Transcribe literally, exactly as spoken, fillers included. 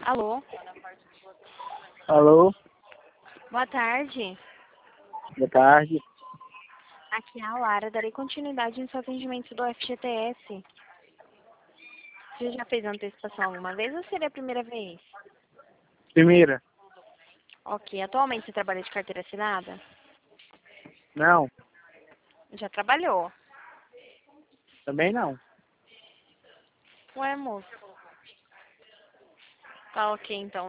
Alô? Alô, Boa tarde. boa tarde. Aqui é a Lara. Darei continuidade no seu atendimento do F G T S. Você já fez antecipação alguma vez ou seria a primeira vez? Primeira, Ok. Atualmente você trabalha de carteira assinada? não, Já trabalhou. também não. Ué, moço. Tá ok, então.